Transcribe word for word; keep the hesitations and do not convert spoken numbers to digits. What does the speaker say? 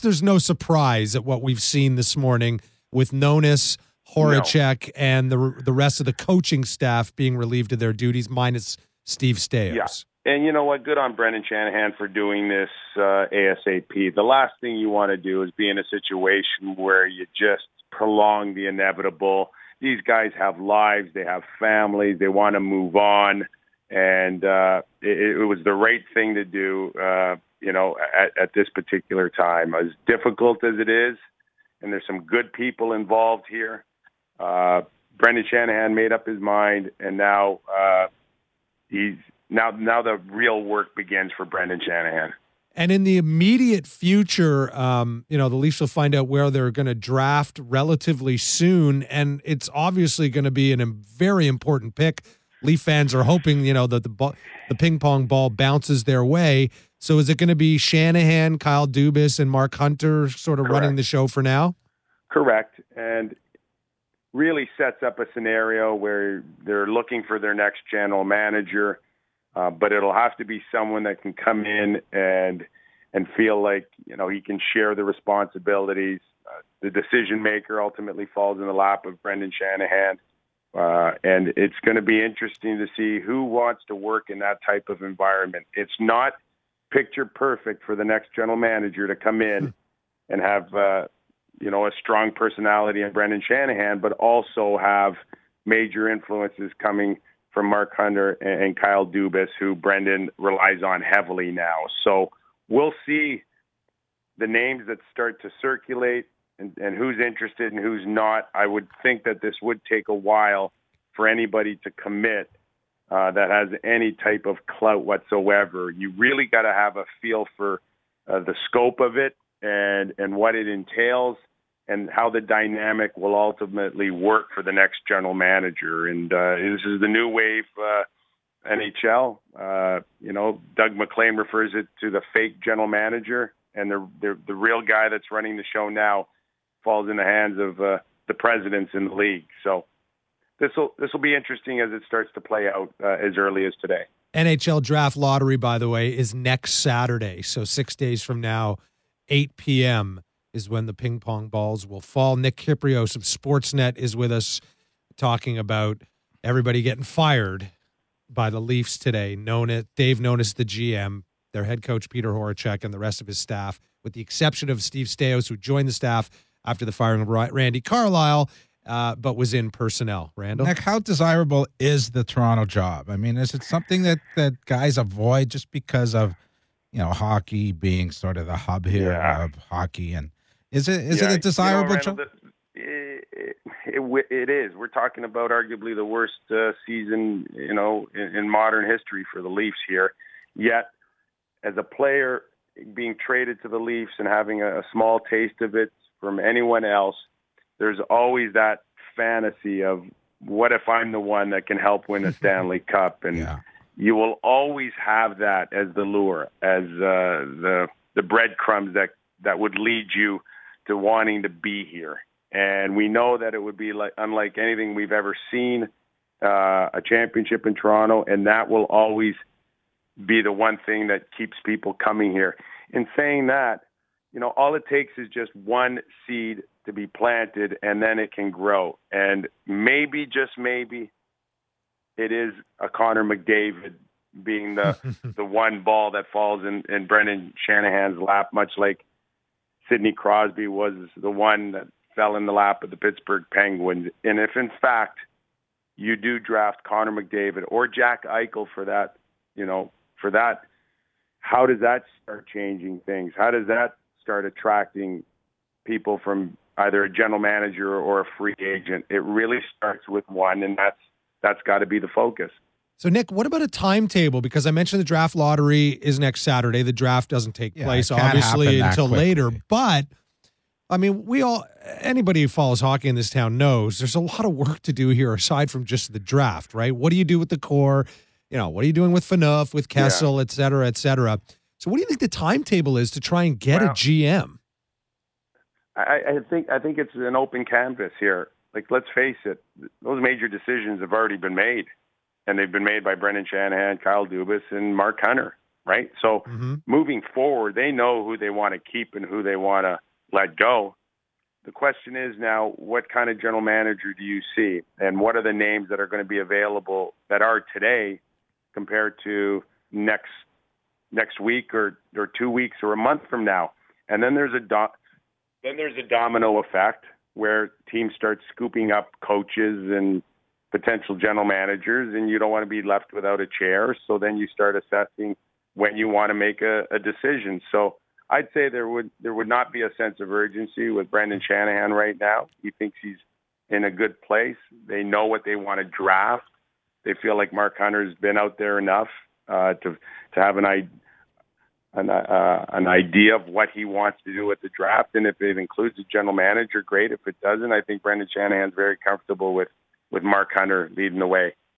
there's no surprise at what we've seen this morning with Nonis, Horacek, no. and the the rest of the coaching staff being relieved of their duties, minus Steve Staios. Yeah. And you know what? Good on Brendan Shanahan for doing this uh, ASAP. The last thing you want to do is be in a situation where you just prolong the inevitable. These guys have lives. They have families. They want to move on. And uh, it, it was the right thing to do, uh, you know, at, at this particular time. As difficult as it is, and there's some good people involved here, uh, Brendan Shanahan made up his mind, and now uh, he's now now the real work begins for Brendan Shanahan. And in the immediate future, um, you know, the Leafs will find out where they're going to draft relatively soon, and it's obviously going to be an, a very important pick. Leaf fans are hoping, you know, that the ball, the ping pong ball bounces their way. So is it going to be Shanahan, Kyle Dubas, and Mark Hunter sort of Correct. running the show for now? Correct. And really sets up a scenario where they're looking for their next general manager, uh, but it'll have to be someone that can come in and and feel like, you know, he can share the responsibilities. Uh, the decision maker ultimately falls in the lap of Brendan Shanahan. Uh, and it's going to be interesting to see who wants to work in that type of environment. It's not picture perfect for the next general manager to come in and have, uh, you know, a strong personality in Brendan Shanahan, but also have major influences coming from Mark Hunter and, and Kyle Dubas, who Brendan relies on heavily now. So we'll see the names that start to circulate and, and who's interested and who's not. I would think that this would take a while for anybody to commit uh, that has any type of clout whatsoever. You really got to have a feel for uh, the scope of it and, and what it entails and how the dynamic will ultimately work for the next general manager. And uh, this is the new wave uh, N H L. Uh, you know, Doug McLean refers it to the fake general manager, and the, the, the real guy that's running the show now falls in the hands of uh, the presidents in the league. So this will this will be interesting as it starts to play out uh, as early as today. N H L draft lottery, by the way, is next Saturday. So six days from now, eight p.m. is when the ping pong balls will fall. Nick Kypreos of Sportsnet is with us talking about everybody getting fired by the Leafs today. Known Dave Nonis, the G M, their head coach Peter Horacek, and the rest of his staff, with the exception of Steve Staios, who joined the staff after the firing of Randy Carlyle, uh, but was in personnel. Randall? Nick, how desirable is the Toronto job? I mean, is it something that, that guys avoid just because of, you know, hockey being sort of the hub here yeah. of hockey? And is it is yeah, it a desirable you know, Randall, job? It, it, it, it is. We're talking about arguably the worst uh, season, you know, in, in modern history for the Leafs here. Yet, as a player being traded to the Leafs and having a, a small taste of it from anyone else, there's always that fantasy of, what if I'm the one that can help win a Stanley Cup? And yeah. you will always have that as the lure, as uh, the the breadcrumbs that, that would lead you to wanting to be here. And we know that it would be like unlike anything we've ever seen, uh, a championship in Toronto, and that will always be the one thing that keeps people coming here. In saying that, you know, all it takes is just one seed to be planted, and then it can grow. And maybe, just maybe, it is a Connor McDavid being the the one ball that falls in, in Brendan Shanahan's lap, much like Sidney Crosby was the one that fell in the lap of the Pittsburgh Penguins. And if, in fact, you do draft Connor McDavid or Jack Eichel for that, you know, for that, how does that start changing things? How does that start attracting people from either a general manager or a free agent? It really starts with one, and that's that's got to be the focus. So, Nick, what about a timetable? Because I mentioned the draft lottery is next Saturday. The draft doesn't take yeah, place, obviously, until quickly. later. But, I mean, we all, anybody who follows hockey in this town knows there's a lot of work to do here aside from just the draft, right? What do you do with the core? You know, what are you doing with Phaneuf, with Kessel, yeah. et cetera, et cetera? So what do you think the timetable is to try and get well, a G M? I, I think I think it's an open canvas here. Like, let's face it, those major decisions have already been made, and they've been made by Brendan Shanahan, Kyle Dubas, and Mark Hunter. right? So mm-hmm. moving forward, they know who they want to keep and who they want to let go. The question is now, what kind of general manager do you see? And what are the names that are going to be available that are today compared to next next week or, or two weeks or a month from now? And then there's a do- then there's a domino effect where teams start scooping up coaches and potential general managers, and you don't want to be left without a chair. So then you start assessing when you want to make a, a decision. So I'd say there would there would not be a sense of urgency with Brendan Shanahan right now. He thinks he's in a good place. They know what they want to draft. They feel like Mark Hunter's been out there enough uh, to to have an idea. An, uh, an idea of what he wants to do with the draft. And if it includes a general manager, great. If it doesn't, I think Brendan Shanahan's very comfortable with, with Mark Hunter leading the way.